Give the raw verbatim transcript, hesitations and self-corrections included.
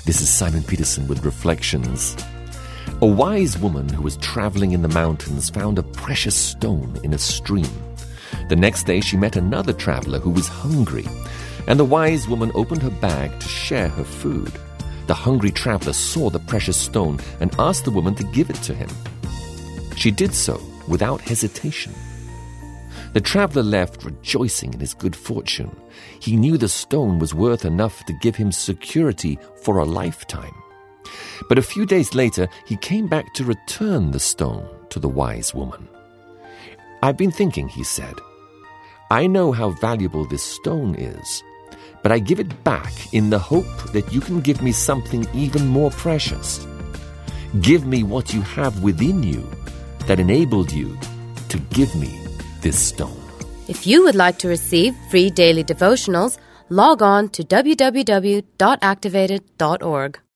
This is Simon Peterson with Reflections. A wise woman who was traveling in the mountains found a precious stone in a stream. The next day she met another traveler who was hungry, and the wise woman opened her bag to share her food. The hungry traveler saw the precious stone and asked the woman to give it to him. She did so without hesitation. The traveler left rejoicing in his good fortune. He knew the stone was worth enough to give him security for a lifetime. But a few days later, he came back to return the stone to the wise woman. "I've been thinking," he said. "I know how valuable this stone is, but I give it back in the hope that you can give me something even more precious. Give me what you have within you that enabled you to give me this stone." If you would like to receive free daily devotionals, log on to w w w dot activated dot org.